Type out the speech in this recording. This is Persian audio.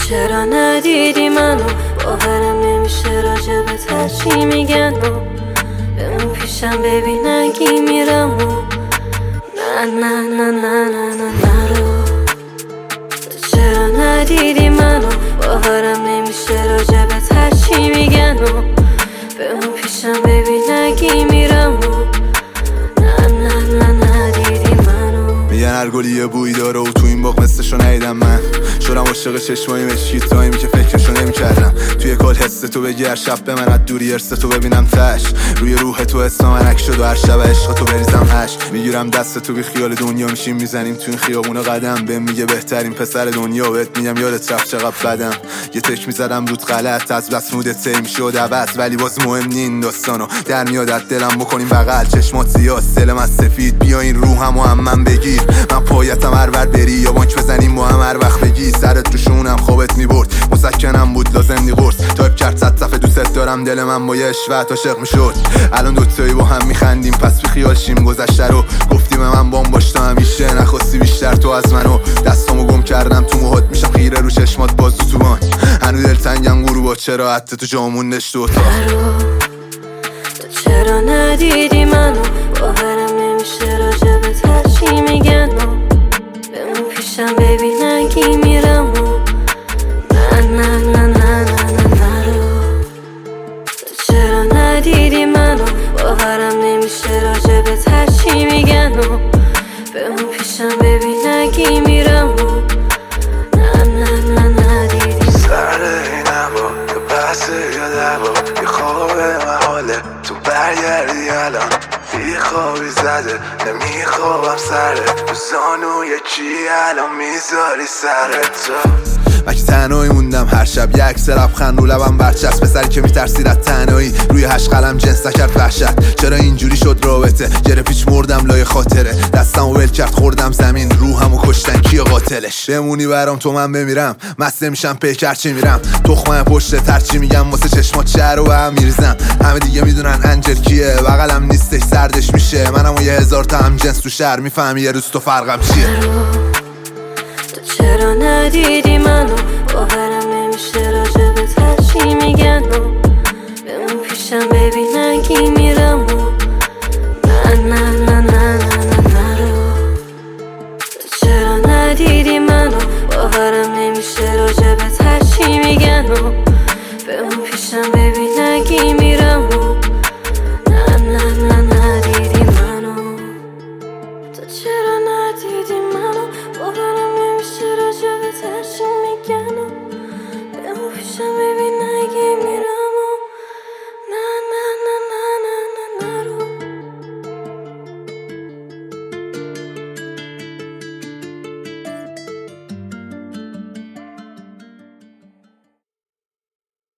چرا ندیدی منو؟ باورم نمیشه راجبت هرچی میگن و بمون پیشم ببین نگی میرم و نه نه نه نه نه نه نرو. چرا ندیدی منو؟ باورم نمیشه راجبت هرچی میگن و بمون پیشم ببین نگی میرم و نه نه نه ندیدی منو. میگن هر گلی یه بوی داره و تو این باغ مثلشو ندیدم من. شدم عاشق چشمایی مشکی تایمی که فکرشو نمیکردم. توی کل حس تو بگی هر شب به من از دوری ارس تو ببینم تش. روی روح تو اسم من عکس شد و هر شب عشق تو بریزم هش. میگیرم دست تو بی خیال دنیا میشیم میزنیم تو این خیابون قدم. بهم میگه بهترین پسر دنیا بهت میگم یادت رفت چقدر بدم. یه تک میزدم رود غلط از بس مودت تی میشد عوض. ولی باز مهم نی این داستانو در میاد از دلم بکنیم بغل. چشمات سیاه دل من سفید بیا این روحمو هم من بگیر. من پایتم هر ور بری یا بانک بزنیم با هم هر وقت بگی. سرت رو شونم خوابت میبرد مسکنم بود لازم نی قرص. تایپ کرد 100 صفحه دوست دارم دل من با یه عشوت عاشق میشد. الان دوتایی با هم میخندیم پس بی خیال شیم گذشته رو. گفتی به من بام باش تا همیشه نخواستی بیشتر تو از منو. دستامو گم کردم تو موهات میشم خیره رو چشمات باز تو بان. هنو دلتنگم غروبا چرا حتی تو جامون نشت و تو چرا ندیدی منو؟ باورم نمیشه راجبت هرچی میگن و بمون پیشم ببین نگی میرم و نه نه نه نه نه نه نرو. تو چرا ندیدی منو؟ باورم نمیشه راجبت هرچی میگن و بمون پیشم ببین نگی میرم و نه نه نه ندیدی. سر اینم با یه بحث یا دبا یه خواب محاله تو برگردی الان بی خوابی زده نمیخوابم سره تو زانوی چی الان میذاری سرتو. من که تنهایی موندم هر شب یک عکس لبخند رو لبم برچسب. پسری که میترسید از تنهایی روی 8 قلم جنس نکرد وحشت. چرا اینجوری شد رابطه گره پیچ مردم لای خاطره. دستمو ول کرد خوردم زمین روحمو کشتن کیه قاتلش. بمونی برام تو من بمیرم مست نمیشم پیکر چی میرم. تخمه پشت ترچی میگم واسه چشمات شهر رو به هم میریزم. همه دیگه میدونن انجل کیه بغلم نیستش سردش میشه. منم و 1000 تا هم جنس تو شهر میفهمی یه روز تو فرقم چیه. تو چرا ندیدی من؟